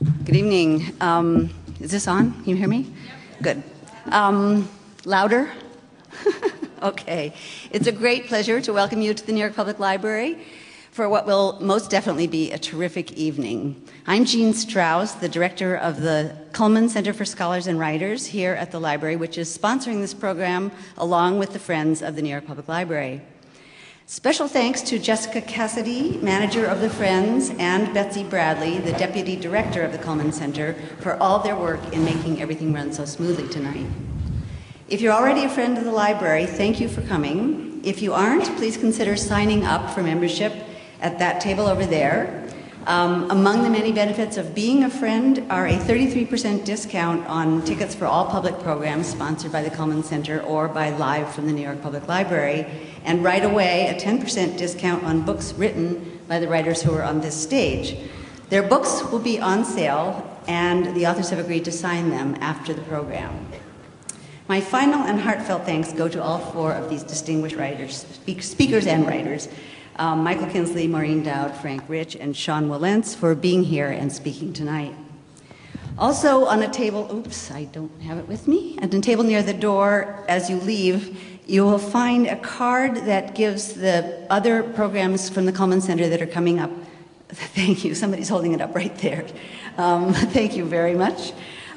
Good evening. Is this on? Can you hear me? Good. Louder? Okay. It's a great pleasure to welcome you to the New York Public Library for what will most definitely be a terrific evening. I'm Jean Strauss, the director of the Cullman Center for Scholars and Writers here at the library, which is sponsoring this program along with the Friends of the New York Public Library. Special thanks to Jessica Cassidy, manager of the Friends, and Betsy Bradley, the deputy director of the Cullman Center, for all their work in making everything run so smoothly tonight. If you're already a friend of the library, thank you for coming. If you aren't, please consider signing up for membership at that table over there. Among the many benefits of being a friend are a 33% discount on tickets for all public programs sponsored by the Cullman Center or by Live from the New York Public Library, and right away a 10% discount on books written by the writers who are on this stage. Their books will be on sale, and the authors have agreed to sign them after the program. My final and heartfelt thanks go to all four of these distinguished writers, speakers and writers, Michael Kinsley, Maureen Dowd, Frank Rich, and Sean Wilentz for being here and speaking tonight. Also on a table, oops, I don't have it with me, at a table near the door as you leave, you will find a card that gives the other programs from the Cullman Center that are coming up. Thank you, somebody's holding it up right there. Thank you very much.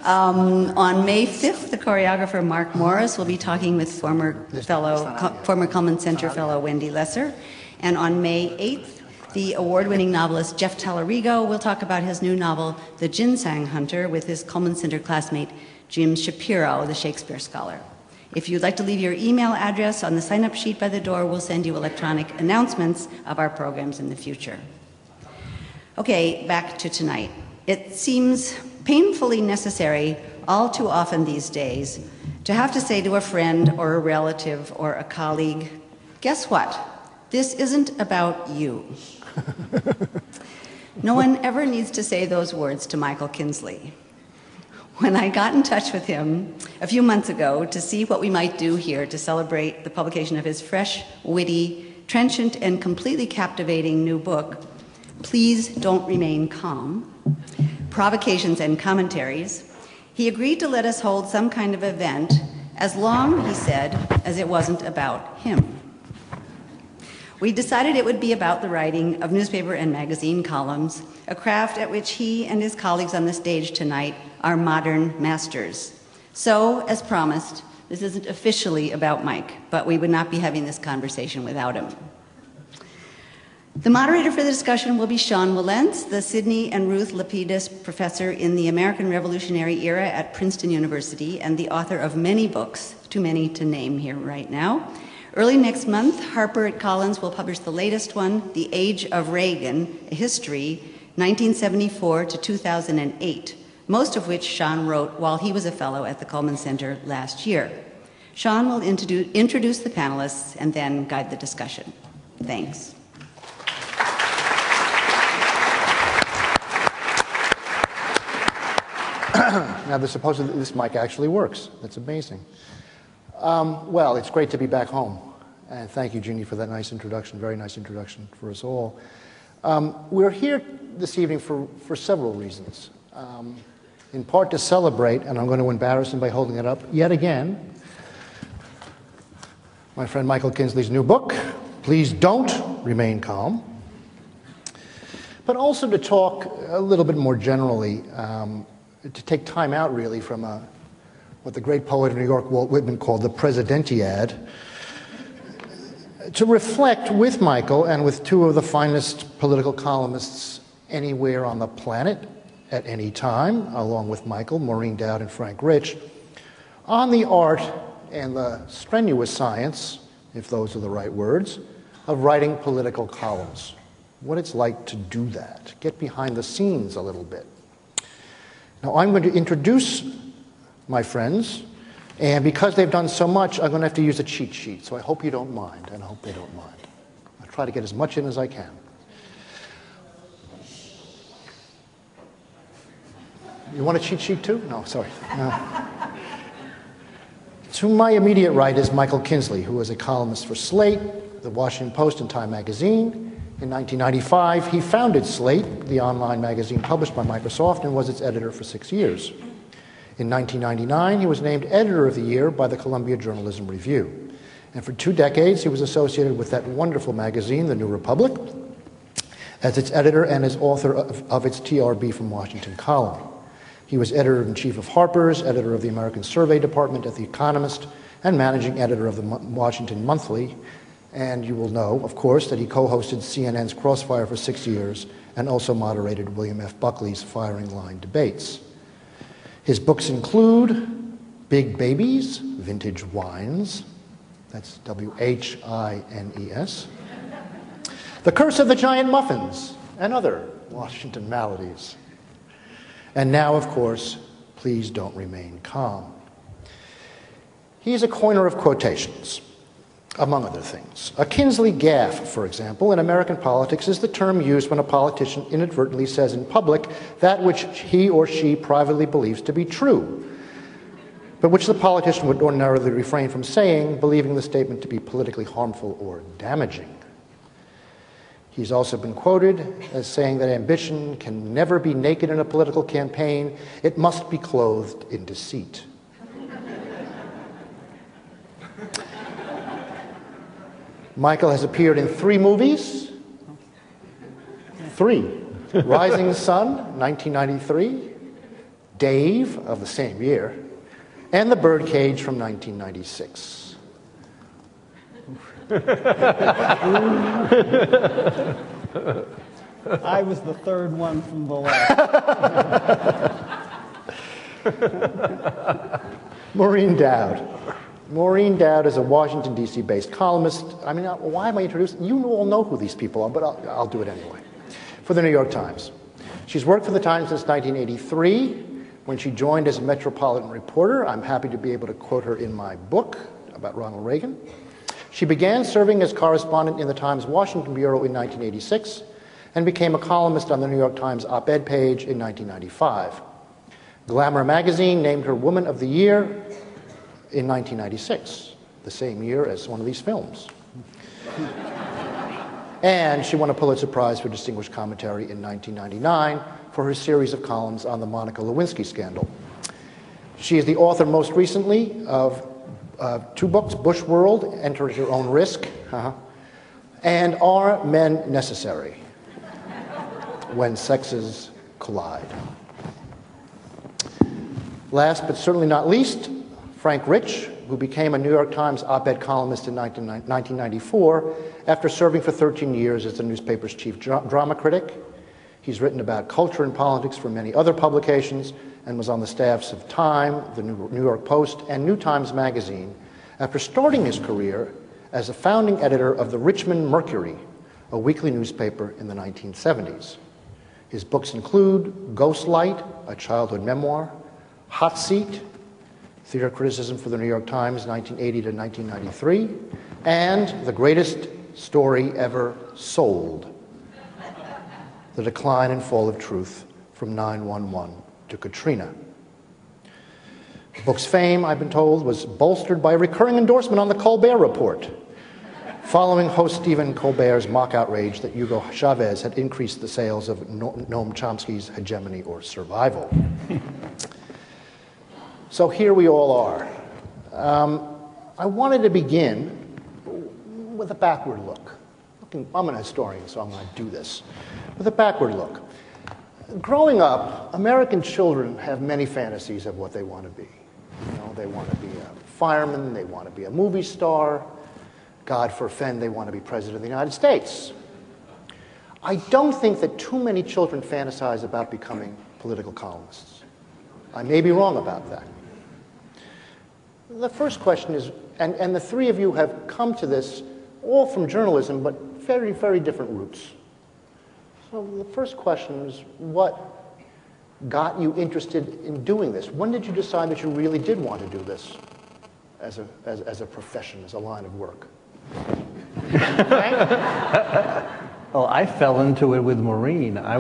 On May 5th, the choreographer Mark Morris will be talking with former Cullman Center fellow Wendy Lesser. And on May 8th, the award-winning novelist Jeff Tallarigo will talk about his new novel, The Ginseng Hunter, with his Cullman Center classmate Jim Shapiro, the Shakespeare scholar. If you'd like to leave your email address on the sign-up sheet by the door, we'll send you electronic announcements of our programs in the future. Okay, back to tonight. It seems painfully necessary all too often these days to have to say to a friend or a relative or a colleague, guess what? This isn't about you. No one ever needs to say those words to Michael Kinsley. When I got in touch with him a few months ago to see what we might do here to celebrate the publication of his fresh, witty, trenchant, and completely captivating new book, Please Don't Remain Calm, Provocations and Commentaries, he agreed to let us hold some kind of event as long, he said, as it wasn't about him. We decided it would be about the writing of newspaper and magazine columns, a craft at which he and his colleagues on the stage tonight are modern masters. So, as promised, this isn't officially about Mike, but we would not be having this conversation without him. The moderator for the discussion will be Sean Wilentz, the Sidney and Ruth Lapidus Professor in the American Revolutionary Era at Princeton University and the author of many books, too many to name here right now. Early next month, Harper at Collins will publish the latest one, The Age of Reagan, a History, 1974 to 2008, most of which Sean wrote while he was a fellow at the Cullman Center last year. Sean will introduce the panelists and then guide the discussion. Thanks. Now, supposedly this mic actually works. That's amazing. Well, it's great to be back home. And thank you, Jeannie, for that nice introduction, very nice introduction for us all. We're here this evening for several reasons. In part to celebrate, and I'm going to embarrass him by holding it up yet again, my friend Michael Kinsley's new book, Please Don't Remain Calm. But also to talk a little bit more generally, to take time out really from what the great poet of New York, Walt Whitman, called the Presidentiad, to reflect with Michael and with two of the finest political columnists anywhere on the planet at any time, along with Michael, Maureen Dowd and Frank Rich, on the art and the strenuous science, if those are the right words, of writing political columns. What it's like to do that, get behind the scenes a little bit. Now, I'm going to introduce my friends, and because they've done so much, I'm going to have to use a cheat sheet, so I hope you don't mind, and I hope they don't mind. I'll try to get as much in as I can. You want a cheat sheet too? No, sorry. To my immediate right is Michael Kinsley, who is a columnist for Slate, the Washington Post, and Time Magazine. In 1995, he founded Slate, the online magazine published by Microsoft, and was its editor for 6 years. In 1999, he was named Editor of the Year by the Columbia Journalism Review. And for 2 decades, he was associated with that wonderful magazine, The New Republic, as its editor and as author of its TRB from Washington column. He was editor-in-chief of Harper's, editor of the American Survey Department at The Economist, and managing editor of the Washington Monthly. And you will know, of course, that he co-hosted CNN's Crossfire for 6 years and also moderated William F. Buckley's Firing Line debates. His books include Big Babies, Vintage Wines, that's W-H-I-N-E-S, The Curse of the Giant Muffins, and other Washington maladies. And now, of course, Please Don't Remain Calm. He's a coiner of quotations, among other things. A Kinsley gaffe, for example, in American politics is the term used when a politician inadvertently says in public that which he or she privately believes to be true, but which the politician would ordinarily refrain from saying, believing the statement to be politically harmful or damaging. He's also been quoted as saying that ambition can never be naked in a political campaign, it must be clothed in deceit. Michael has appeared in 3 movies. 3. Rising Sun, 1993, Dave of the same year, and The Birdcage from 1996. I was the 3rd one from the left. Maureen Dowd. Maureen Dowd is a Washington, D.C. based columnist. I mean, why am I introducing? You all know who these people are, but I'll do it anyway. For the New York Times. She's worked for the Times since 1983, when she joined as a metropolitan reporter. I'm happy to be able to quote her in my book about Ronald Reagan. She began serving as correspondent in the Times Washington Bureau in 1986 and became a columnist on the New York Times op-ed page in 1995. Glamour magazine named her Woman of the Year in 1996, the same year as one of these films. And she won a Pulitzer Prize for Distinguished Commentary in 1999 for her series of columns on the Monica Lewinsky scandal. She is the author most recently of 2 books, Bush World, Enter at Your Own Risk, and Are Men Necessary? When Sexes Collide. Last but certainly not least, Frank Rich, who became a New York Times op-ed columnist in 1994 after serving for 13 years as the newspaper's chief drama critic. He's written about culture and politics for many other publications and was on the staffs of Time, the New York Post, and New Times Magazine after starting his career as a founding editor of the Richmond Mercury, a weekly newspaper in the 1970s. His books include Ghostlight, a childhood memoir, Hot Seat, theater criticism for the New York Times, 1980 to 1993, and The Greatest Story Ever Sold, The Decline and Fall of Truth from 9/11 to Katrina. The book's fame, I've been told, was bolstered by a recurring endorsement on the Colbert Report, following host Stephen Colbert's mock outrage that Hugo Chavez had increased the sales of Noam Chomsky's Hegemony or Survival. So here we all are. I wanted to begin with a backward look. I'm an historian, so I'm going to do this. With a backward look. Growing up, American children have many fantasies of what they want to be. You know, they want to be a fireman, they want to be a movie star, God forfend, they want to be president of the United States. I don't think that too many children fantasize about becoming political columnists. I may be wrong about that. The first question is, and the 3 of you have come to this all from journalism, but very, very different routes. So the first question is, what got you interested in doing this? When did you decide that you really did want to do this as a profession, as a line of work? Well, I fell into it with Maureen. I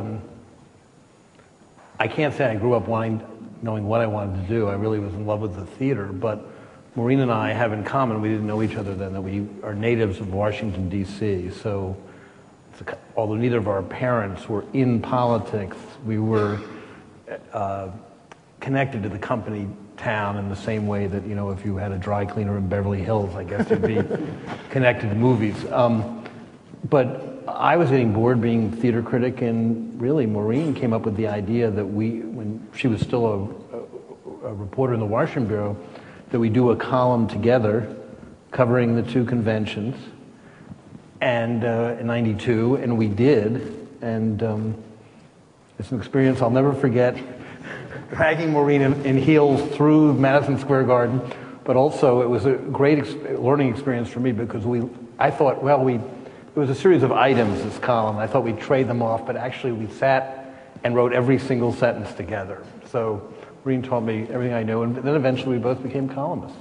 can't say I grew up knowing what I wanted to do. I really was in love with the theater, but Maureen and I have in common, we didn't know each other then, that we are natives of Washington, D.C., so although neither of our parents were in politics, we were connected to the company town in the same way that, if you had a dry cleaner in Beverly Hills, I guess you'd be connected to movies. But I was getting bored being theater critic, and really Maureen came up with the idea that when she was still a reporter in the Washington Bureau, that we do a column together covering the two conventions, and in '92, and we did, and it's an experience I'll never forget, dragging Maureen in heels through Madison Square Garden, but also it was a great learning experience for me because I thought, it was a series of items, this column. I thought we'd trade them off, but actually we sat and wrote every single sentence together. So Maureen taught me everything I knew, and then eventually we both became columnists.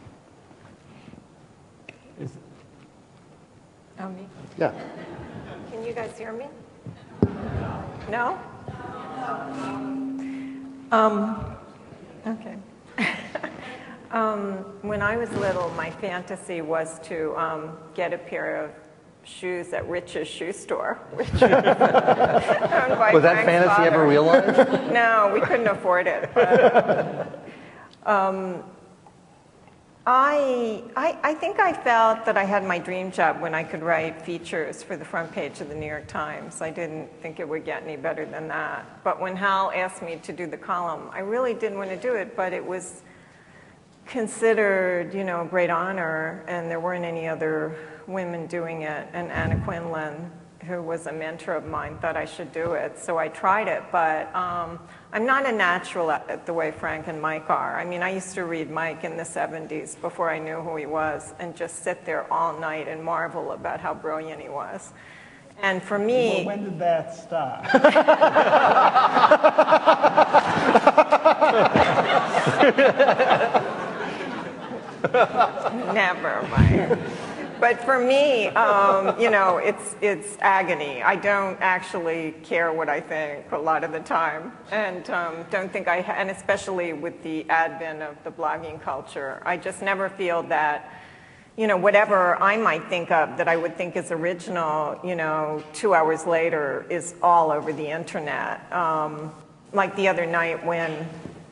Oh, me? Yeah. Can you guys hear me? No? Okay. When I was little, my fantasy was to get a pair of shoes at Rich's shoe store, which was owned by Was that Frank's fantasy father. ever realized? No, we couldn't afford it. But, I think I felt that I had my dream job when I could write features for the front page of the New York Times. I didn't think it would get any better than that. But when Hal asked me to do the column, I really didn't want to do it, but it was considered, a great honor, and there weren't any other women doing it. And Anna Quinlan, who was a mentor of mine, thought I should do it. So I tried it, but I'm not a natural at it the way Frank and Mike are. I mean, I used to read Mike in the 70s before I knew who he was and just sit there all night and marvel about how brilliant he was. And for me... Well, when did that stop? Never mind. But for me, it's agony. I don't actually care what I think a lot of the time, and don't think and especially with the advent of the blogging culture, I just never feel that, whatever I might think of that I would think is original, 2 hours later is all over the internet. Like the other night when,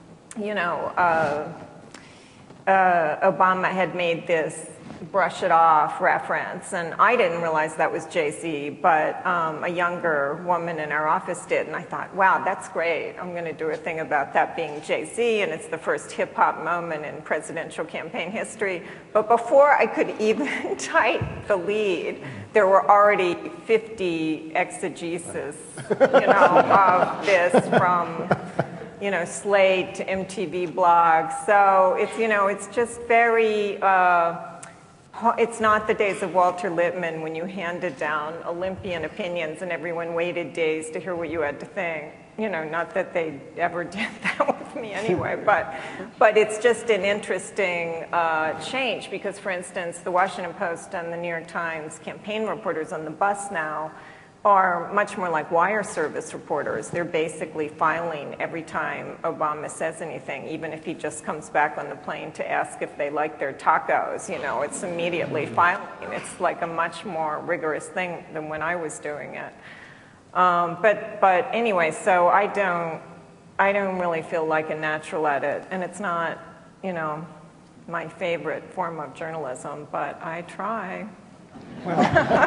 Obama had made this brush it off reference, and I didn't realize that was Jay-Z, but a younger woman in our office did, and I thought, wow, that's great. I'm going to do a thing about that being Jay-Z, and it's the first hip-hop moment in presidential campaign history. But before I could even type the lead, there were already 50 exegesis, of this from... Slate to MTV blogs. So it's just very, it's not the days of Walter Lippmann when you handed down Olympian opinions and everyone waited days to hear what you had to think. Not that they ever did that with me anyway, but it's just an interesting change because, for instance, the Washington Post and the New York Times campaign reporters on the bus now are much more like wire service reporters. They're basically filing every time Obama says anything, even if he just comes back on the plane to ask if they like their tacos, it's immediately filing. It's like a much more rigorous thing than when I was doing it. But anyway, so I don't really feel like a natural at it, and it's not, my favorite form of journalism, but I try. Well,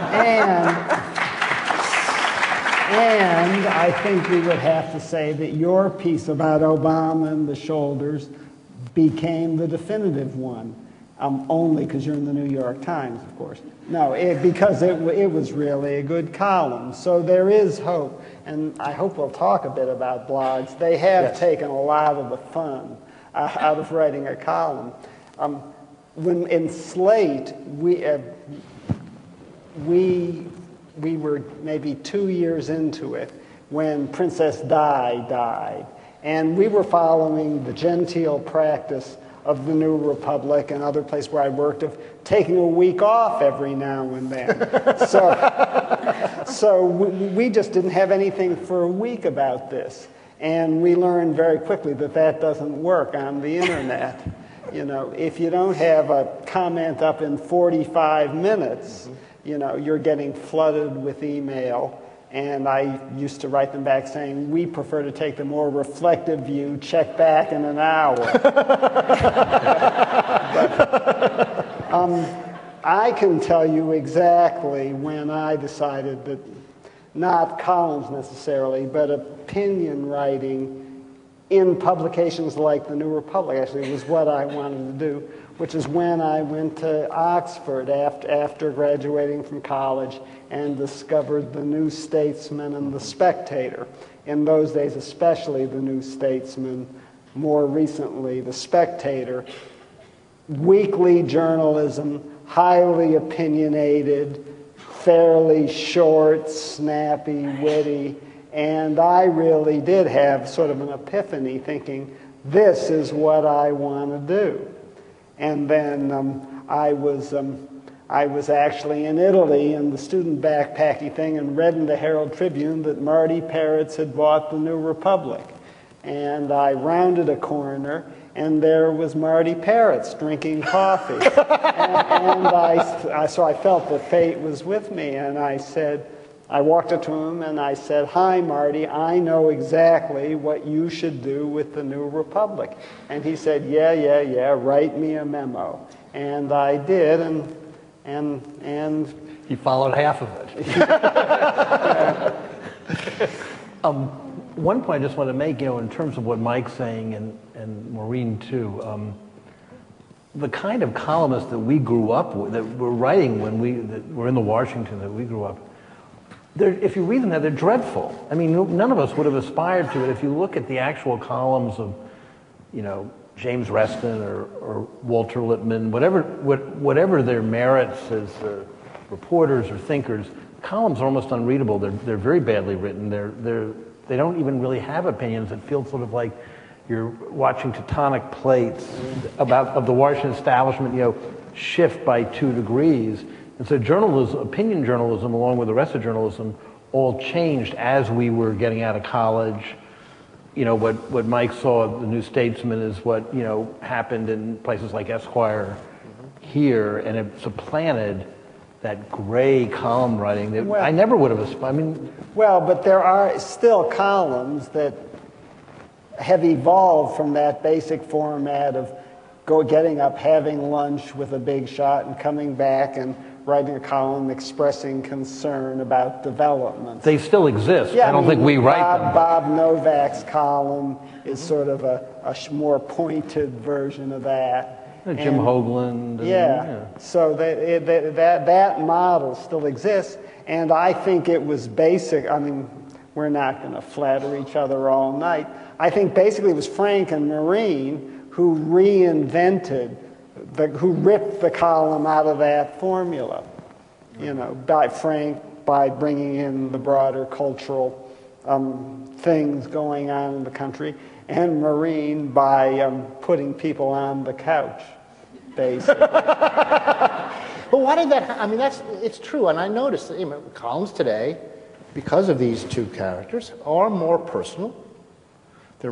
and I think we would have to say that your piece about Obama and the shoulders became the definitive one, only because you're in the New York Times, of course. No, because it was really a good column. So there is hope, and I hope we'll talk a bit about blogs. They have taken a lot of the fun out of writing a column. When in Slate, we were maybe 2 years into it when Princess Di died. And we were following the genteel practice of the New Republic and other places where I worked of taking a week off every now and then. So we just didn't have anything for a week about this. And we learned very quickly that that doesn't work on the internet. If you don't have a comment up in 45 minutes, you know, you're getting flooded with email. And I used to write them back saying, we prefer to take the more reflective view, check back in an hour. I can tell you exactly when I decided that not columns necessarily, but opinion writing in publications like the New Republic actually was what I wanted to do, which is when I went to Oxford after graduating from college and discovered the New Statesman and the Spectator. In those days, especially the New Statesman, more recently the Spectator. Weekly journalism, highly opinionated, fairly short, snappy, witty, and I really did have sort of an epiphany thinking, this is what I want to do. And then I was actually in Italy in the student backpacking thing and read in the Herald Tribune that Marty Peretz had bought the New Republic. And I rounded a corner, and there was Marty Peretz drinking coffee. So I felt that fate was with me, and I walked up to him and I said, hi, Marty, I know exactly what you should do with the New Republic. And he said, yeah, write me a memo. And I did, and He followed half of it. One point I just want to make, in terms of what Mike's saying and Maureen too, the kind of columnists that we grew up with, that were writing that were in the Washington that we grew up, if you read them now, they're dreadful. I mean, none of us would have aspired to it. If you look at the actual columns of, James Reston or Walter Lippmann, whatever their merits as reporters or thinkers, columns are almost unreadable. They're very badly written. They don't even really have opinions. It feels sort of like you're watching tectonic plates of the Washington establishment, shift by 2 degrees. And so opinion journalism, along with the rest of journalism, all changed as we were getting out of college. What Mike saw, the New Statesman, is what, happened in places like Esquire here, and it supplanted that gray column writing that I never would have aspired. Well, but there are still columns that have evolved from that basic format of getting up, having lunch with a big shot, and coming back and writing a column expressing concern about developments. They still exist. I don't think we write them. Bob Novak's column is sort of a more pointed version of that. Jim Hoagland. So that model still exists, and I think it was basic. I mean, we're not going to flatter each other all night. I think basically it was Frank and Maureen who reinvented, who ripped the column out of that formula. By Frank, by bringing in the broader cultural things going on in the country, and Maureen by putting people on the couch, basically. But why did that? I mean, it's true, and I noticed that columns today, because of these two characters, are more personal. They're,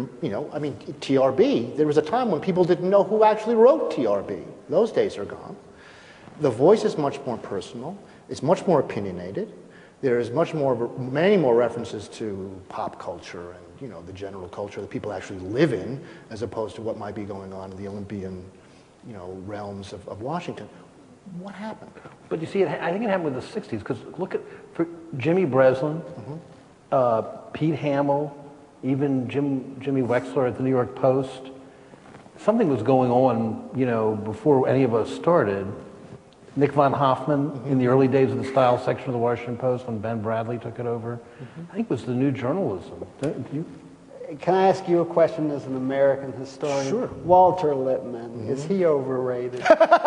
TRB. There was a time when people didn't know who actually wrote TRB. Those days are gone. The voice is much more personal. It's much more opinionated. There is many more references to pop culture and the general culture that people actually live in, as opposed to what might be going on in the Olympian, realms of Washington. What happened? But you see, I think it happened with the '60s, because look for Jimmy Breslin, Pete Hamill, even Jimmy Wexler at the New York Post. Something was going on, before any of us started. Nick von Hoffman in the early days of the style section of the Washington Post when Ben Bradley took it over. I think it was the new journalism. Can I ask you a question as an American historian? Sure. Walter Lippmann, is he overrated?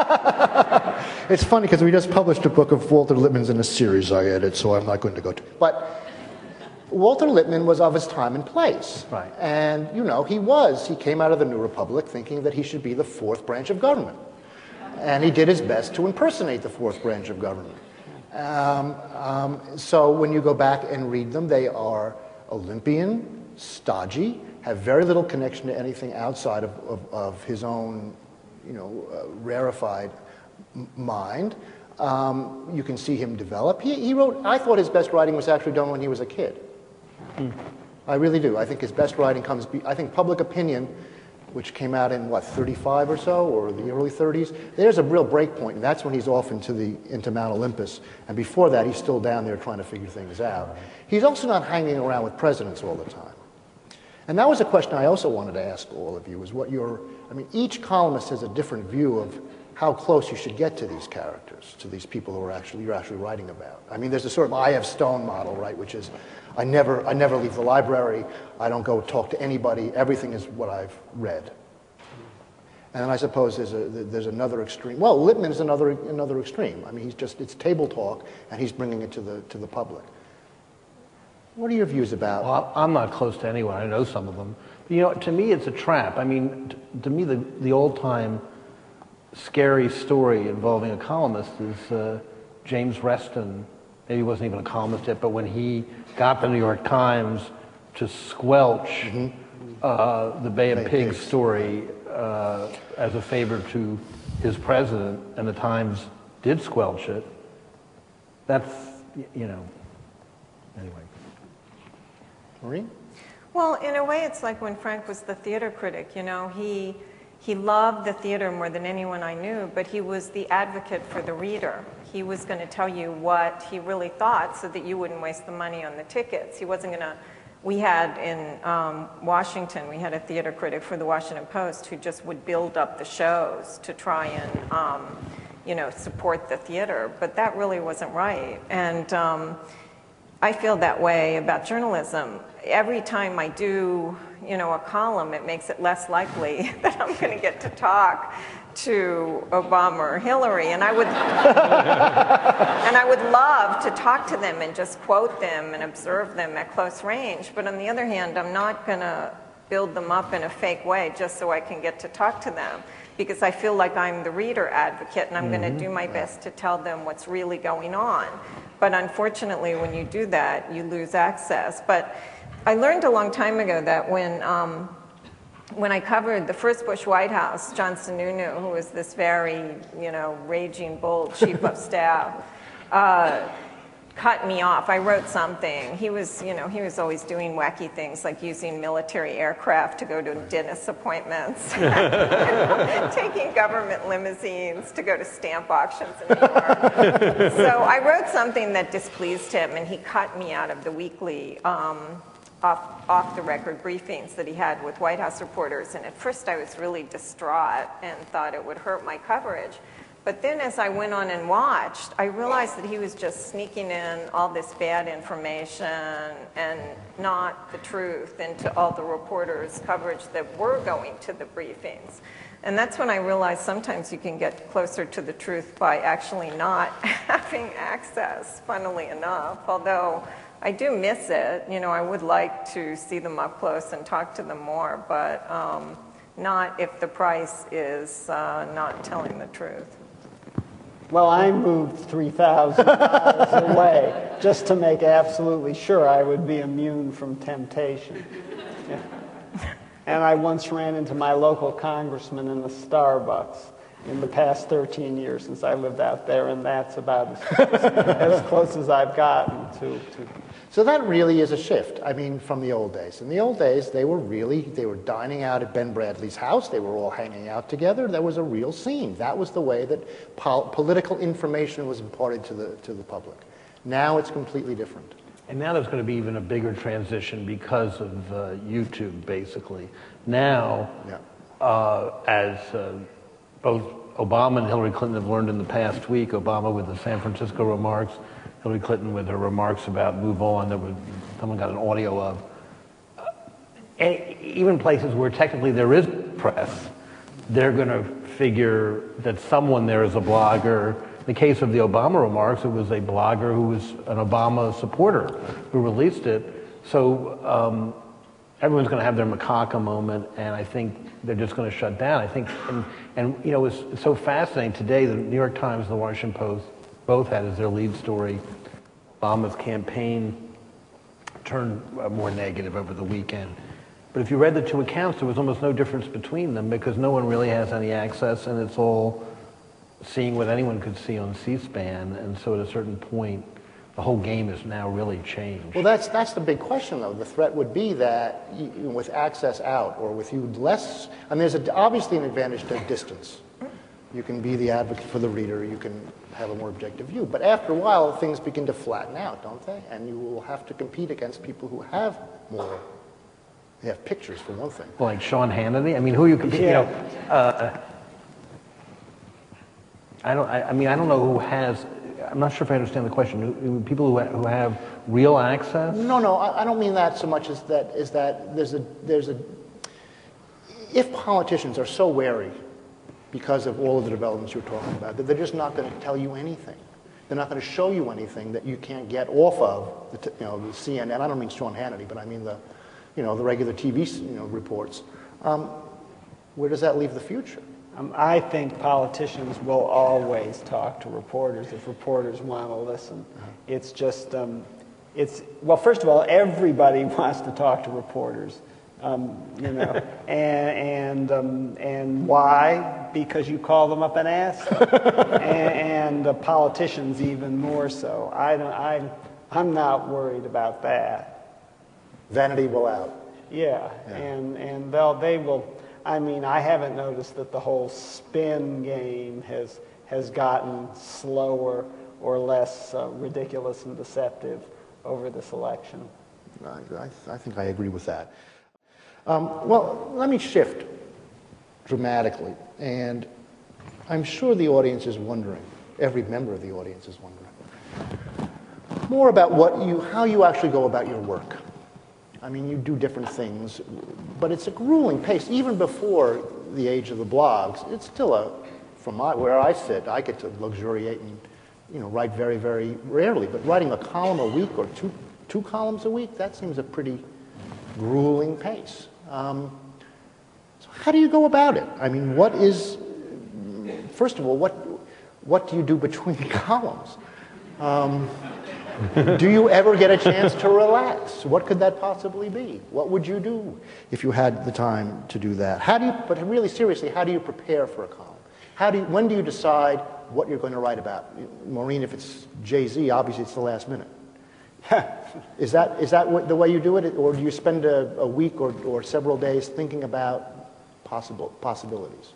It's funny because we just published a book of Walter Lippmann's in a series I edit, so I'm not going to go to. But Walter Lippmann was of his time and place. Right. And, he came out of the New Republic thinking that he should be the fourth branch of government. And he did his best to impersonate the fourth branch of government. So when you go back and read them, they are Olympian, stodgy, have very little connection to anything outside of his own, rarefied mind. You can see him develop. He wrote, I thought his best writing was actually done when he was a kid. I really do. I think his best writing comes, I think Public Opinion, which came out in, what, 35 or so, or the early 30s, there's a real break point, and that's when he's off into Mount Olympus. And before that, he's still down there trying to figure things out. He's also not hanging around with presidents all the time. And that was a question I also wanted to ask all of you, is what each columnist has a different view of how close you should get to these characters, to these people who you're actually writing about. I mean, there's a sort of Eye of Stone model, right, which is, I never leave the library, I don't go talk to anybody, everything is what I've read. And then I suppose there's another extreme. Well, Lippmann is another extreme. I mean, it's table talk, and he's bringing it to the public. What are your views about? Well, I'm not close to anyone. I know some of them. But, to me, it's a trap. I mean, to me, the old-time scary story involving a columnist is James Reston. Maybe he wasn't even a columnist yet, but when he got the New York Times to squelch the Bay of Pigs story as a favor to his president, and the Times did squelch it, that's, anyway. Maureen? Well, in a way, it's like when Frank was the theater critic. He loved the theater more than anyone I knew, but he was the advocate for the reader. He was going to tell you what he really thought so that you wouldn't waste the money on the tickets. He wasn't going to. We had in Washington, we had a theater critic for the Washington Post who just would build up the shows to try and, support the theater, but that really wasn't right. And I feel that way about journalism. Every time I do, a column, it makes it less likely that I'm going to get to talk to Obama or Hillary, and I would love to talk to them and just quote them and observe them at close range. But on the other hand, I'm not going to build them up in a fake way just so I can get to talk to them, because I feel like I'm the reader advocate, and I'm going to do my best to tell them what's really going on. But unfortunately, when you do that, you lose access. But I learned a long time ago that when I covered the first Bush White House, John Sununu, who was this very, raging bull chief of staff, cut me off. I wrote something. He was always doing wacky things like using military aircraft to go to dentist appointments, taking government limousines to go to stamp auctions in New York. So I wrote something that displeased him, and he cut me out of the weekly off-the-record briefings that he had with White House reporters. And at first I was really distraught and thought it would hurt my coverage. But then as I went on and watched, I realized that he was just sneaking in all this bad information and not the truth into all the reporters' coverage that were going to the briefings. And that's when I realized sometimes you can get closer to the truth by actually not having access, funnily enough, although I do miss it. I would like to see them up close and talk to them more, but not if the price is not telling the truth. Well, I moved 3,000 miles away just to make absolutely sure I would be immune from temptation. Yeah. And I once ran into my local congressman in the Starbucks in the past 13 years since I lived out there, and that's about as close as I've gotten to. So that really is a shift, from the old days. In the old days, they were dining out at Ben Bradley's house. They were all hanging out together. There was a real scene. That was the way that political information was imparted to the public. Now it's completely different. And now there's going to be even a bigger transition because of YouTube, basically. Now, as both Obama and Hillary Clinton have learned in the past week, Obama with the San Francisco remarks, Hillary Clinton with her remarks about Move On, that someone got an audio of. Even places where technically there is press, they're going to figure that someone there is a blogger. In the case of the Obama remarks, it was a blogger who was an Obama supporter who released it. So everyone's going to have their macaca moment, and I think they're just going to shut down. I think, and it's so fascinating today. The New York Times and the Washington Post both had as their lead story Obama's campaign turned more negative over the weekend. But if you read the two accounts, there was almost no difference between them because no one really has any access, and it's all seeing what anyone could see on C-SPAN, and so at a certain point, the whole game has now really changed. Well, that's the big question, though. The threat would be that with access out, or with you less, and there's obviously an advantage to distance. You can be the advocate for the reader, you can have a more objective view. But after a while, things begin to flatten out, don't they? And you will have to compete against people who have more. They have pictures, for one thing. Like Sean Hannity? I mean, who are you competing? Yeah. You know, I mean, I don't know who has. I'm not sure if I understand the question. People who have real access? No, I don't mean that so much as that there's a. If politicians are so wary because of all of the developments you're talking about, that they're just not going to tell you anything. They're not going to show you anything that you can't get off of the CNN. I don't mean Sean Hannity, but I mean the regular TV reports. Where does that leave the future? I think politicians will always talk to reporters if reporters want to listen. It's just, well, first of all, everybody wants to talk to reporters, and why? Because you call them up and ask them. and politicians even more so. I'm not worried about that. Vanity will out. Yeah. And they will. I mean, I haven't noticed that the whole spin game has gotten slower or less ridiculous and deceptive over this election. I think I agree with that. Well, let me shift dramatically, and I'm sure the audience is wondering, every member of the audience is wondering, more about how you actually go about your work. I mean, you do different things, but it's a grueling pace. Even before the age of the blogs, it's still from where I sit, I get to luxuriate and write very, very rarely. But writing a column a week or two columns a week, that seems a pretty grueling pace. So how do you go about it? I mean, first of all, what do you do between columns? Do you ever get a chance to relax? What could that possibly be? What would you do if you had the time to do that? But really seriously, how do you prepare for a column? When do you decide what you're going to write about? Maureen, if it's Jay-Z, obviously it's the last minute. Is that the way you do it? Or do you spend a week or several days thinking about possibilities?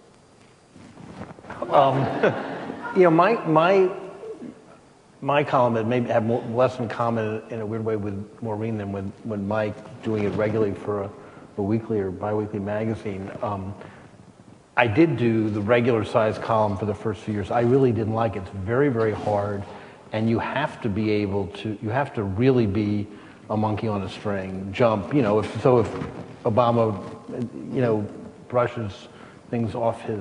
My column had maybe had less in common in a weird way with Maureen than with Mike doing it regularly for a weekly or biweekly magazine. I did do the regular size column for the first few years. I really didn't like it. It's very, very hard, and you have to be able to. You have to really be a monkey on a string, jump. If Obama, brushes things off his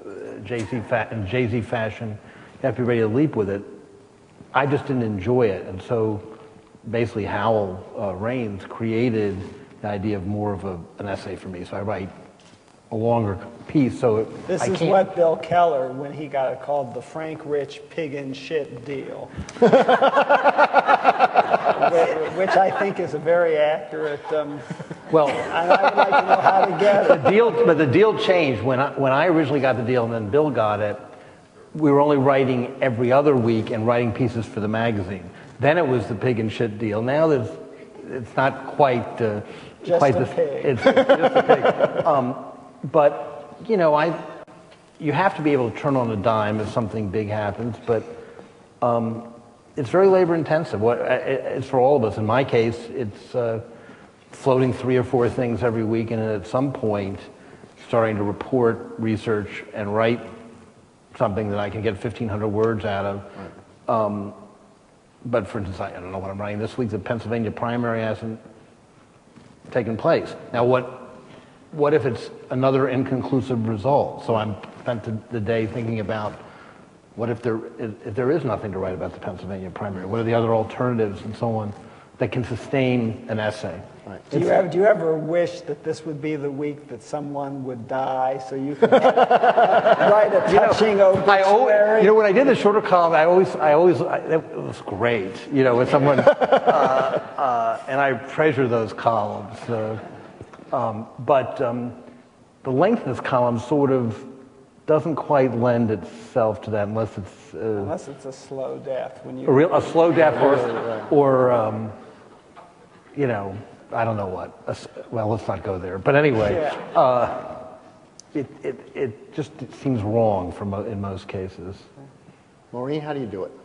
Jay-Z fashion, you have to be ready to leap with it. I just didn't enjoy it, and so basically Howell Raines created the idea of more of an essay for me. So I write a longer piece. This is what Bill Keller, when he got it called the Frank Rich pig and shit deal, which I think is a very accurate. Well, I would like to know how to get it. But the deal changed when I originally got the deal, and then Bill got it. We were only writing every other week and writing pieces for the magazine. Then it was the pig and shit deal. Now it's not quite just quite a the pig. It's just a pig. But you have to be able to turn on a dime if something big happens. But it's very labor intensive. It's for all of us. In my case, it's floating 3 or 4 things every week, and at some point, starting to report, research, and write something that I can get 1,500 words out of. Right. But for instance, I don't know what I'm writing this week. The Pennsylvania primary hasn't taken place. Now, what if it's another inconclusive result? So I'm spent the day thinking about what if there is nothing to write about the Pennsylvania primary? What are the other alternatives and so on that can sustain an essay? Right. Do you ever wish that this would be the week that someone would die so you could write a touching obituary? When I did the shorter column, it was great. When someone and I treasure those columns. But the length of this column sort of doesn't quite lend itself to that unless it's Unless it's a slow death. When you a slow death or you know, I don't know what. Well, let's not go there. But anyway, it just seems wrong in most cases. Maureen, how do you do it?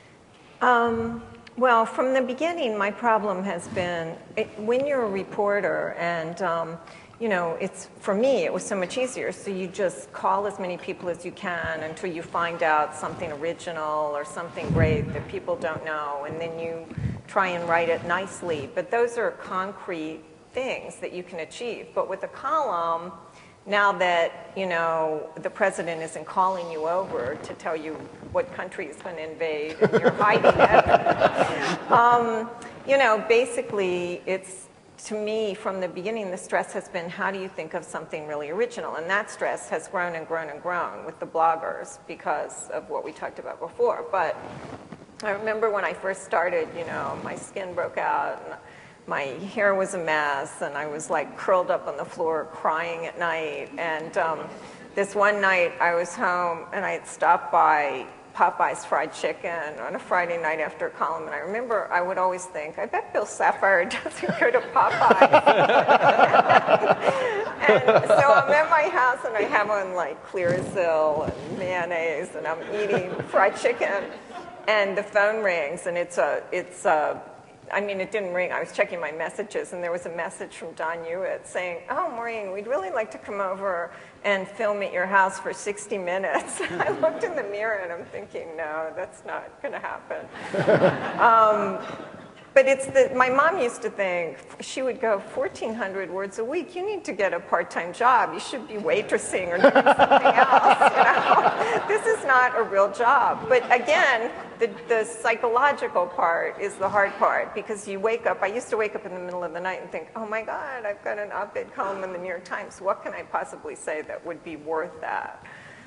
Well, from the beginning, my problem has been when you're a reporter and, you know, for me, it was so much easier. So you just call as many people as you can until you find out something original or something great that people don't know. And then you try and write it nicely. But those are concrete things that you can achieve. But with a column, now that, you know, the president isn't calling you over to tell you what country is going to invade and you're hiding it, you know, basically it's, to me, from the beginning, the stress has been how do you think of something really original? And that stress has grown and grown and grown with the bloggers because of what we talked about before. But I remember when I first started, you know, my skin broke out and my hair was a mess, and I was like curled up on the floor crying at night. And this one night I was home and I had stopped by Popeye's Fried Chicken on a Friday night after a column. And I remember I would always think, I bet Bill Sapphire doesn't go to Popeye. And so I'm at my house and I have on like Clearasil and mayonnaise and I'm eating fried chicken. And the phone rings and I mean, it didn't ring. I was checking my messages, and there was a message from Don Hewitt saying, "Oh, Maureen, we'd really like to come over and film at your house for 60 minutes." I looked in the mirror, and I'm thinking, no, that's not going to happen. But it's my mom used to think, she would go 1,400 words a week. You need to get a part-time job. You should be waitressing or doing something else. You know? This is not a real job. But again, the psychological part is the hard part because you wake up. I used to wake up in the middle of the night and think, oh my God, I've got an op-ed column in the New York Times. What can I possibly say that would be worth that?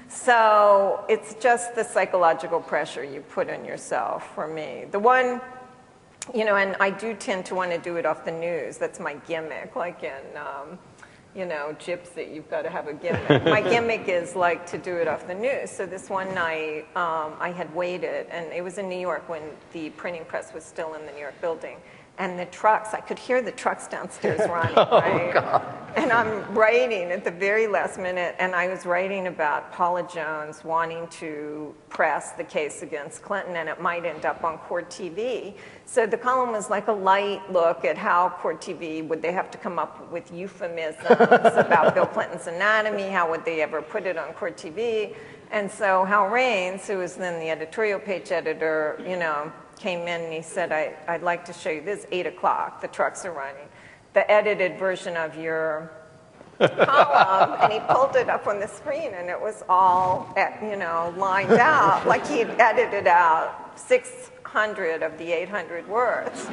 So it's just the psychological pressure you put on yourself for me. The one, you know, and I do tend to want to do it off the news. That's my gimmick, like in, you know, Gypsy, you've got to have a gimmick. My gimmick is like to do it off the news. So this one night, I had waited, and it was in New York when the printing press was still in the New York building. And the trucks, I could hear the trucks downstairs running, right? God. And I'm writing at the very last minute, and I was writing about Paula Jones wanting to press the case against Clinton, and it might end up on Court TV. So the column was like a light look at how Court TV, would they have to come up with euphemisms about Bill Clinton's anatomy? How would they ever put it on Court TV? And so Hal Raines, who was then the editorial page editor, you know, came in and he said, I'd like to show you, this is 8 o'clock, the trucks are running, the edited version of your column, and he pulled it up on the screen and it was all, you know, lined out, like he'd edited out 600 of the 800 words.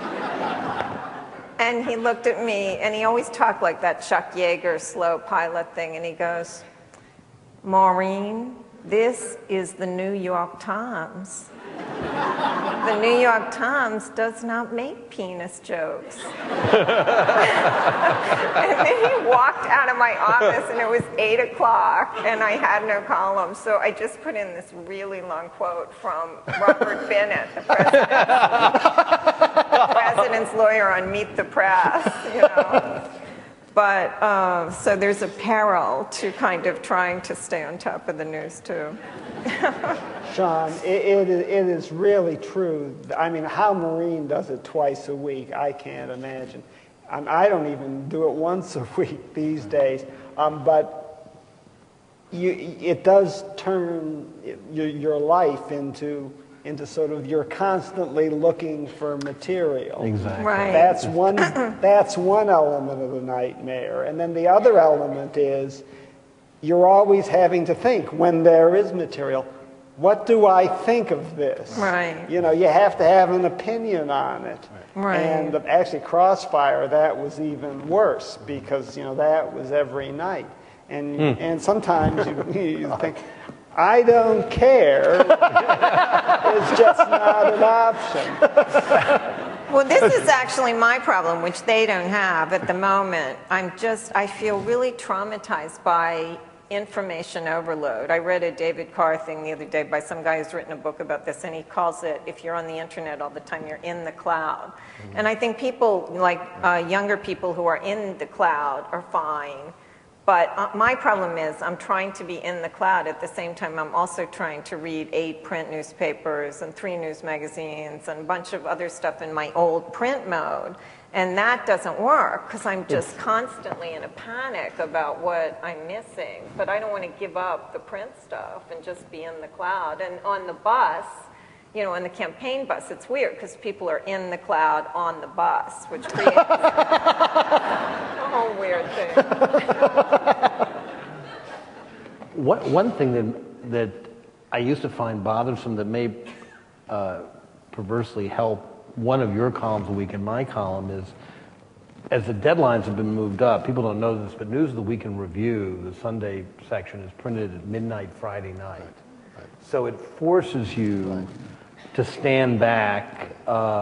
And he looked at me, and he always talked like that Chuck Yeager slow pilot thing, and he goes, Maureen, this is the New York Times. The New York Times does not make penis jokes. And then he walked out of my office, and it was 8 o'clock, and I had no column. So I just put in this really long quote from Robert Bennett, the president's lawyer on Meet the Press, you know. But, so there's a peril to kind of trying to stay on top of the news, too. Sean, it is really true. I mean, how Maureen does it twice a week, I can't imagine. I don't even do it once a week these days. But it does turn your life into sort of, you're constantly looking for material. Exactly. Right. That's one element of the nightmare. And then the other element is you're always having to think, when there is material, what do I think of this? Right. You know, you have to have an opinion on it. Right. And actually, Crossfire, that was even worse because, you know, that was every night. And sometimes you think, I don't care. It's just not an option. Well, this is actually my problem, which they don't have at the moment. I feel really traumatized by information overload. I read a David Carr thing the other day by some guy who's written a book about this, and he calls it, if you're on the internet all the time, you're in the cloud. And I think people, like younger people who are in the cloud are fine. But my problem is I'm trying to be in the cloud. At the same time, I'm also trying to read 8 print newspapers and 3 news magazines and a bunch of other stuff in my old print mode. And that doesn't work because I'm just constantly in a panic about what I'm missing. But I don't want to give up the print stuff and just be in the cloud. And on the bus, you know, on the campaign bus, it's weird because people are in the cloud on the bus, which creates a whole weird thing. One thing that I used to find bothersome that may perversely help one of your columns a week in my column is, as the deadlines have been moved up, people don't know this, but News of the Week in Review, the Sunday section, is printed at midnight Friday night. Right. So it forces you to stand back,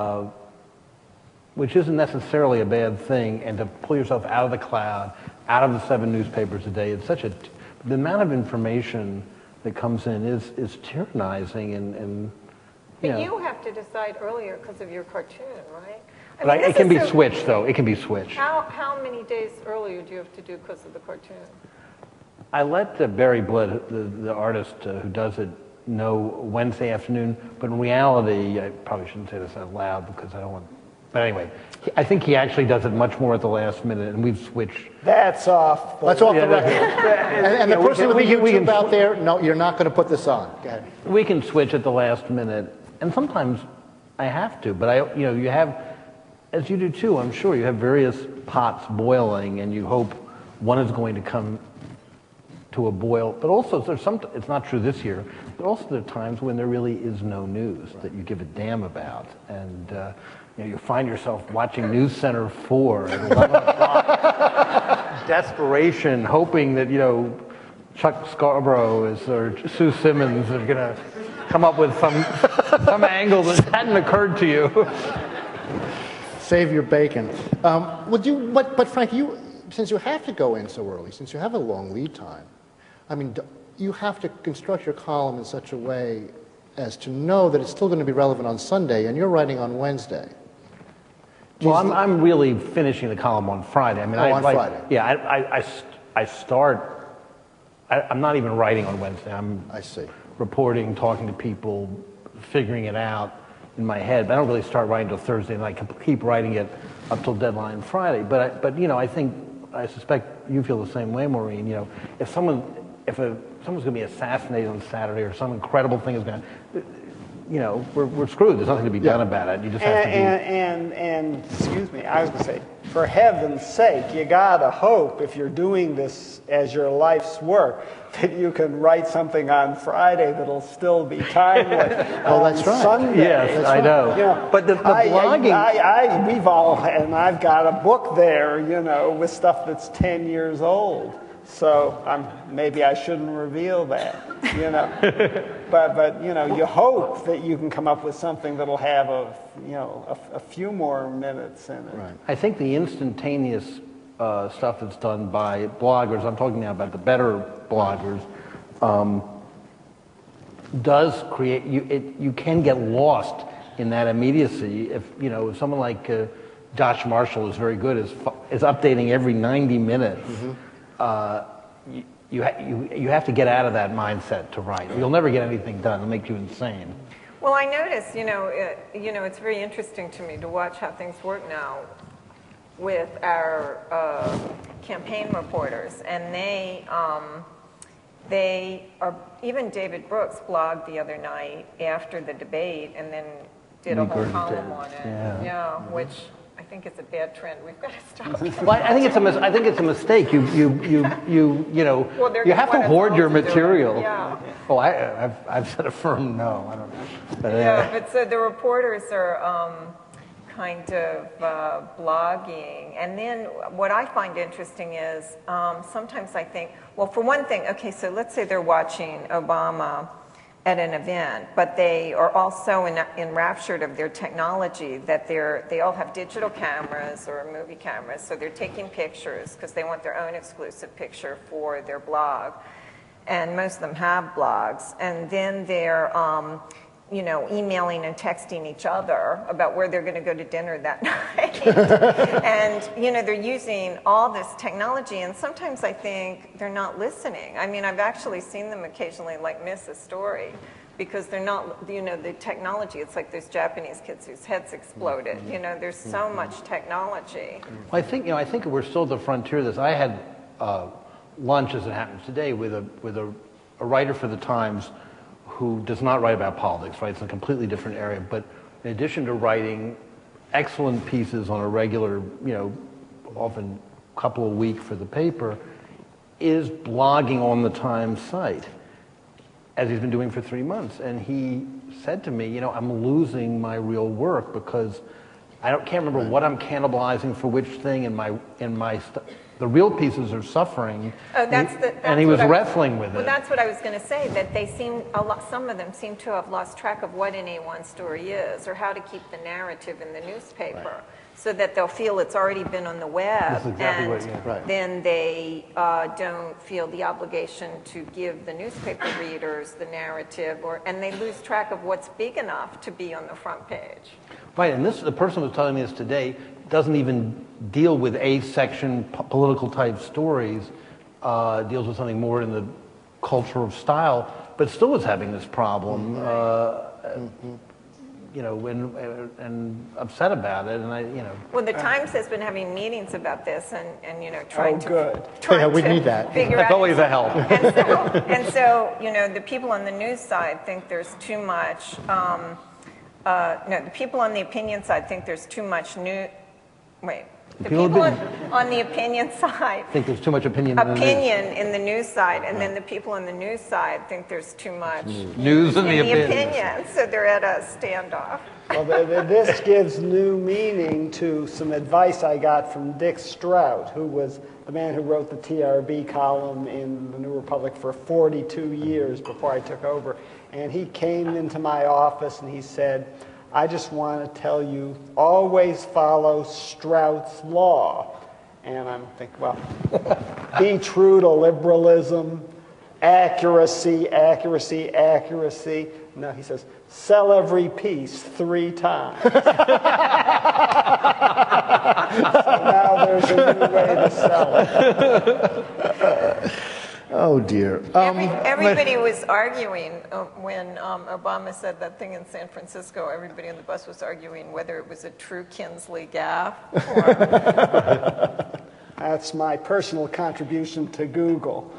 which isn't necessarily a bad thing, and to pull yourself out of the cloud, out of the 7 newspapers a day. It's such a, the amount of information that comes in is tyrannizing, and But you have to decide earlier because of your cartoon, right? But it can be switched, though. It can be switched. How many days earlier do you have to do because of the cartoon? I let Barry Blood, the artist who does it, know Wednesday afternoon, but in reality, I probably shouldn't say this out loud because I don't want, but anyway, I think he actually does it much more at the last minute, and we've switched. That's off. That's off the record. And the person with the YouTube out there, no, you're not going to put this on. Go ahead. We can switch at the last minute, and sometimes I have to, but you have, as you do too, I'm sure, you have various pots boiling, and you hope one is going to come to a boil. But also, it's not true this year, but also there are times when there really is no news that you give a damn about, and you find yourself watching News Center 4 at 11 o'clock, desperation, hoping that Chuck Scarborough or Sue Simmons are going to come up with some angle that hadn't occurred to you. Save your bacon. But Frank, since you have to go in so early, since you have a long lead time, I mean, you have to construct your column in such a way as to know that it's still going to be relevant on Sunday, and you're writing on Wednesday. Well, I'm really finishing the column on Friday. I mean, on Friday. Yeah, I start. I'm not even writing on Wednesday. I see. Reporting, talking to people, figuring it out in my head. But I don't really start writing until Thursday, and I keep writing it up till deadline Friday. But I suspect you feel the same way, Maureen. If someone's going to be assassinated on Saturday, or some incredible thing is going to, we're screwed. There's nothing to be done about it. You just have to be. And excuse me, I was going to say, for heaven's sake, you gotta hope if you're doing this as your life's work that you can write something on Friday that'll still be timely. Oh, that's right. Sunday. Yes, I know. But the blogging, we've all, and I've got a book there, with stuff that's 10 years old. So maybe I shouldn't reveal that, But you hope that you can come up with something that'll have a few more minutes in it. Right. I think the instantaneous stuff that's done by bloggers, I'm talking now about the better bloggers, does create, you can get lost in that immediacy if someone like Josh Marshall is very good, is updating every 90 minutes. Mm-hmm. You have to get out of that mindset to write. You'll never get anything done. It'll make you insane. Well, I notice, it's very interesting to me to watch how things work now with our campaign reporters, and they are, even David Brooks blogged the other night after the debate, and then did a whole column on it. Yeah, which I think it's a bad trend. We've got to stop. Well, I think it's a mistake. You have to hoard your material. Yeah. Oh, I've said a firm no. I don't know. But so the reporters are kind of blogging, and then what I find interesting is sometimes I think, well, for one thing, okay, so let's say they're watching Obama at an event, but they are also enraptured of their technology, that they all have digital cameras or movie cameras, so they're taking pictures because they want their own exclusive picture for their blog. And most of them have blogs. And then they're emailing and texting each other about where they're going to go to dinner that night. And, they're using all this technology, and sometimes I think they're not listening. I mean, I've actually seen them occasionally, miss a story, because they're not, the technology, it's like those Japanese kids whose heads exploded. There's so much technology. Well, I think we're still at the frontier of this. I had lunch, as it happens today, with a writer for the Times who does not write about politics, writes in a completely different area, but in addition to writing excellent pieces on a regular, often a couple a week for the paper, is blogging on the Times site, as he's been doing for 3 months. And he said to me, I'm losing my real work because can't remember what I'm cannibalizing for which thing, and the real pieces are suffering. Oh, and he was wrestling with it. Well, that's what I was going to say, that some of them seem to have lost track of what an A1 story is, or how to keep the narrative in the newspaper, so that they'll feel it's already been on the web, That's exactly then they don't feel the obligation to give the newspaper readers the narrative, and they lose track of what's big enough to be on the front page. Right, and the person who was telling me this today doesn't even deal with A-section political type stories, deals with something more in the culture of style, but still is having this problem, and upset about it. And Well, the Times has been having meetings about this, and trying we need that. Figure That's out. always a help. And so the people on the news side think there's too much. The people on the opinion side think there's too much The people on the opinion side think there's too much opinion in the news side, and then the people on the news side think there's too much news in the opinion. So they're at a standoff. Well, this gives new meaning to some advice I got from Dick Strout, who was the man who wrote the TRB column in the New Republic for 42 years before I took over. And he came into my office and he said, I just want to tell you, always follow Strout's law. And I'm thinking, well, be true to liberalism, accuracy, accuracy, accuracy. No, he says, sell every piece 3 times. So now there's a new way to sell it. Oh, dear. Everybody was arguing when Obama said that thing in San Francisco. Everybody on the bus was arguing whether it was a true Kinsley gaffe. That's my personal contribution to Google.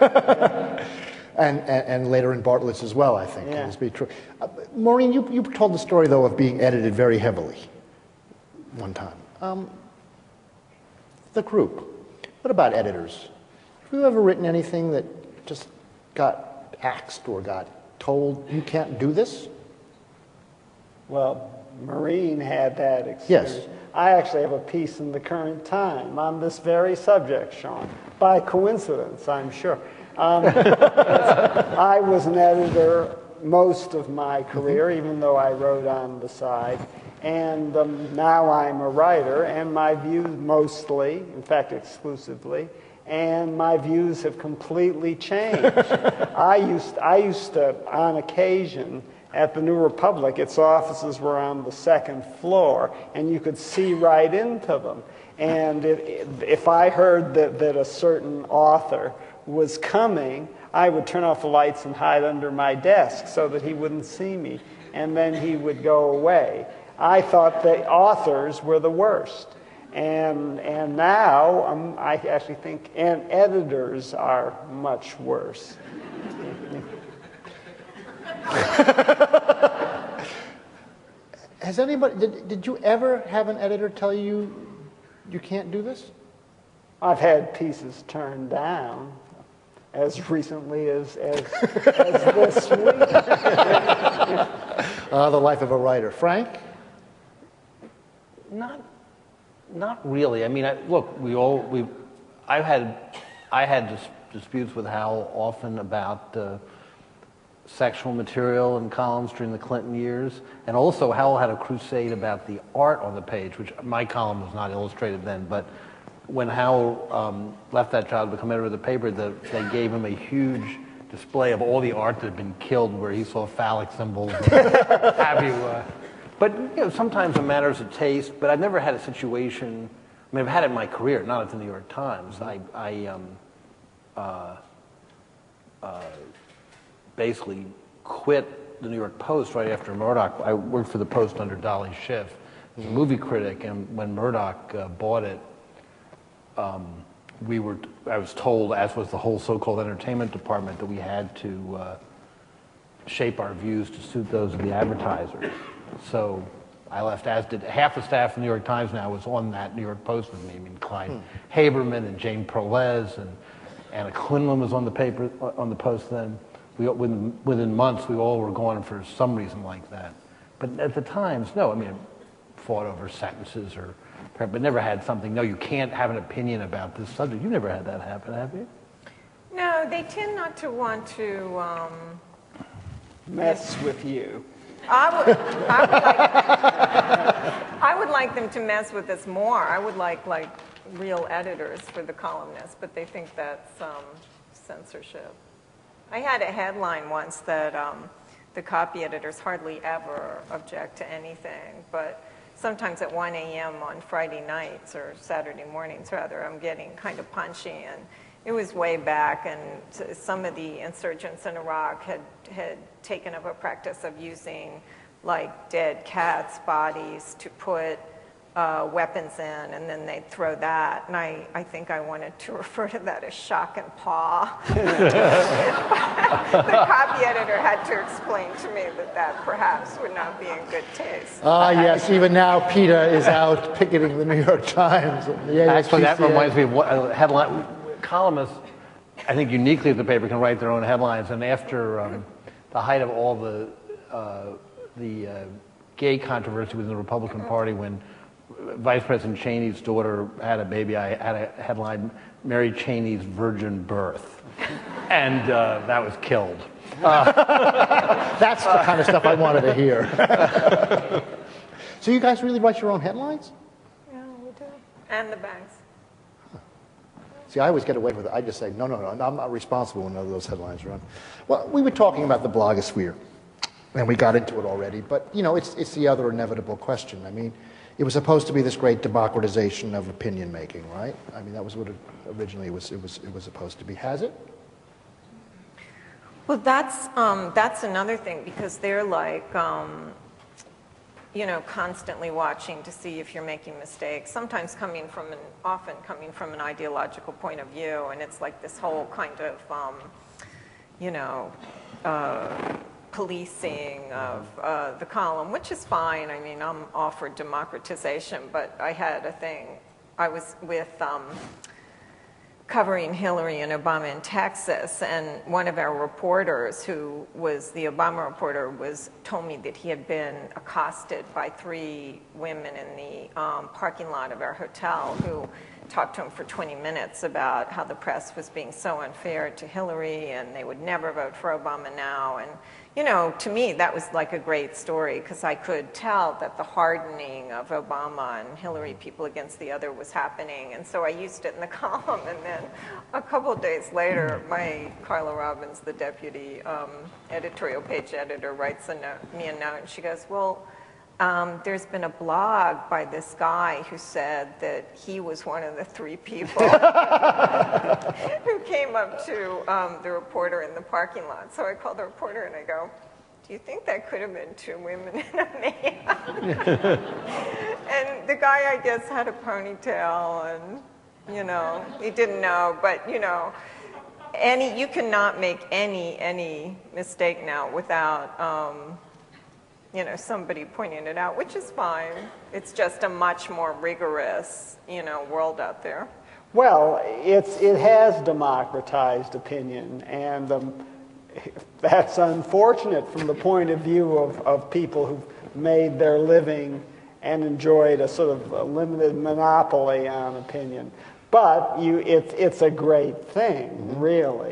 And later in Bartlett's as well, I think. Yeah. Must be true. Maureen, you told the story, though, of being edited very heavily one time. The group. What about editors? Have you ever written anything that just got axed or got told you can't do this? Well, Maureen had that experience. Yes. I actually have a piece in the Current Time on this very subject, Sean. By coincidence, I'm sure. I was an editor most of my career, even though I wrote on the side. And now I'm a writer, and my views mostly, in fact exclusively, and my views have completely changed. I used to, on occasion, at the New Republic, its offices were on the 2nd floor, and you could see right into them. And if I heard that a certain author was coming, I would turn off the lights and hide under my desk so that he wouldn't see me, and then he would go away. I thought the authors were the worst. And now I actually think editors are much worse. Has anybody, did you ever have an editor tell you you can't do this? I've had pieces turned down as recently as this week. The life of a writer. Frank? Not really. I mean, I had disputes with Hal often about sexual material in columns during the Clinton years. And also Howell had a crusade about the art on the page, which my column was not illustrated then, but when Howell left that job to become editor of the paper, they gave him a huge display of all the art that had been killed, where he saw phallic symbols. Have you? But sometimes it matters of taste. But I've never had a situation. I mean, I've had it in my career, not at the New York Times. I basically quit the New York Post right after Murdoch. I worked for the Post under Dolly Schiff as a movie critic, and when Murdoch bought it, I was told, as was the whole so-called entertainment department, that we had to shape our views to suit those of the advertisers. So I left, as did half the staff of the New York Times now was on that New York Post with me. I mean, Clyde Haberman and Jane Perlez and Anna Quinlan was on the paper, on the Post then. Within months, we all were gone for some reason like that. But at the Times, no, I mean, fought over sentences or, but never had something, no, you can't have an opinion about this subject. You've never had that happen, have you? No, they tend not to want to Mess with you. I would like them to mess with us more. I would like real editors for the columnists, but they think that's censorship. I had a headline once that the copy editors hardly ever object to anything, but sometimes at 1 a.m. on Friday nights or Saturday mornings, rather, I'm getting kind of punchy. And it was way back, and some of the insurgents in Iraq had taken up a practice of using like dead cats' bodies to put weapons in, and then they'd throw that. And I think I wanted to refer to that as shock and paw. The copy editor had to explain to me that perhaps would not be in good taste. Yes, even now PETA is out picketing the New York Times. Actually, that reminds me of what headline columnists, I think uniquely at the paper, can write their own headlines. And after the height of all the gay controversy within the Republican Party, when Vice President Cheney's daughter had a baby, I had a headline, Mary Cheney's virgin birth. And that was killed. That's the kind of stuff I wanted to hear. So you guys really write your own headlines? Yeah, we do. And the banks. See, I always get away with it. I just say, no, I'm not responsible when those headlines run. Well, we were talking about the blogosphere, and we got into it already, but, it's the other inevitable question. I mean, it was supposed to be this great democratization of opinion making, right? I mean, that was what it originally was supposed to be. Has it? Well, that's another thing, because they're like, constantly watching to see if you're making mistakes. Sometimes often coming from an ideological point of view, and it's like this whole kind of, policing of the column, which is fine. I mean, I'm all for democratization, but I had a thing. I was with covering Hillary and Obama in Texas, and one of our reporters, who was the Obama reporter, told me that he had been accosted by 3 women in the parking lot of our hotel who talked to him for 20 minutes about how the press was being so unfair to Hillary and they would never vote for Obama now. And, to me, that was like a great story, because I could tell that the hardening of Obama and Hillary people against the other was happening. And so I used it in the column. And then a couple of days later, Carla Robbins, the deputy editorial page editor, writes me a note, and she goes, well, there's been a blog by this guy who said that he was one of the 3 people who came up to the reporter in the parking lot. So I called the reporter and I go, do you think that could have been 2 women and a man? And the guy, I guess, had a ponytail and, he didn't know. But, you cannot make any mistake now without... somebody pointing it out, which is fine. It's just a much more rigorous, world out there. Well, it has democratized opinion, and that's unfortunate from the point of view of people who've made their living and enjoyed a sort of a limited monopoly on opinion. But it's a great thing, really.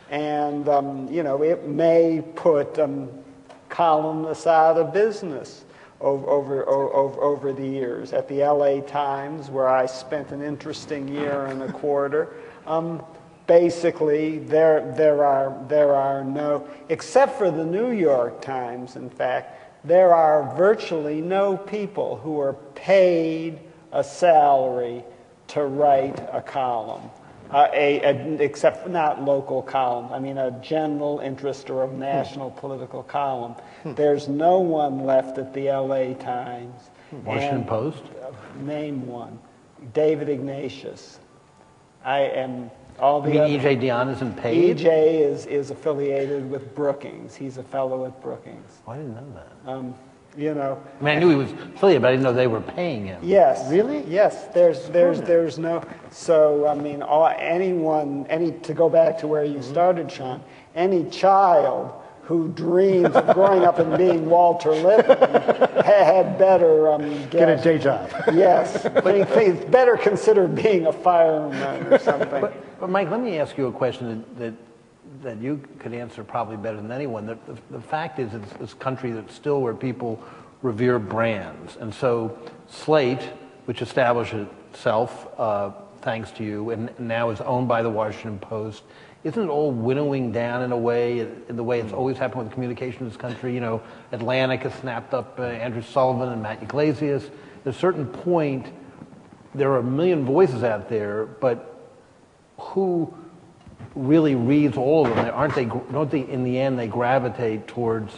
And, you know, it may put columnists out of business over the years. At the LA Times, where I spent an interesting year and a quarter, basically there are no, except for the New York Times, in fact, there are virtually no people who are paid a salary to write a column. Except for not local column, I mean a general interest or a national political column. There's no one left at the LA Times. Washington Post? Name one. David Ignatius. I am all the You other. mean E.J. Dionne isn't paid? E.J. is affiliated with Brookings. He's a fellow at Brookings. Oh, I didn't know that. You know. I mean, I knew he was affiliated, but I didn't know they were paying him. Yes. Really? Yes. There's no. So I mean, to go back to where you started, Sean. Any child who dreams of growing up and being Walter Lippmann had better Get a day job. Yes, he's better consider being a fireman or something. But Mike, let me ask you a question that you could answer probably better than anyone. The fact is, it's this country that's still where people revere brands. And so Slate, which established itself thanks to you, and now is owned by the Washington Post, isn't it all winnowing down in a way, in the way it's always happened with communication in this country? You know, Atlantic has snapped up Andrew Sullivan and Matt Yglesias. At a certain point, there are a million voices out there, but who really reads all of them? Don't they, in the end, they gravitate towards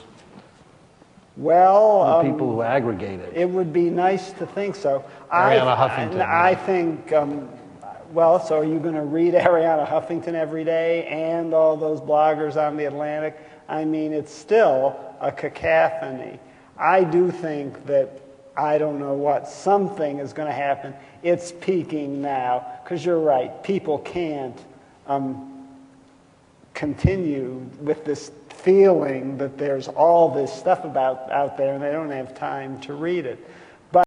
Well, the people who aggregate it? it would be nice to think so. Arianna Huffington. I think, well, so are you going to read Arianna Huffington every day and all those bloggers on The Atlantic? I mean, it's still a cacophony. I do think that, I don't know what, something is going to happen. It's peaking now, because you're right, people can't continue with this feeling that there's all this stuff out there and they don't have time to read it.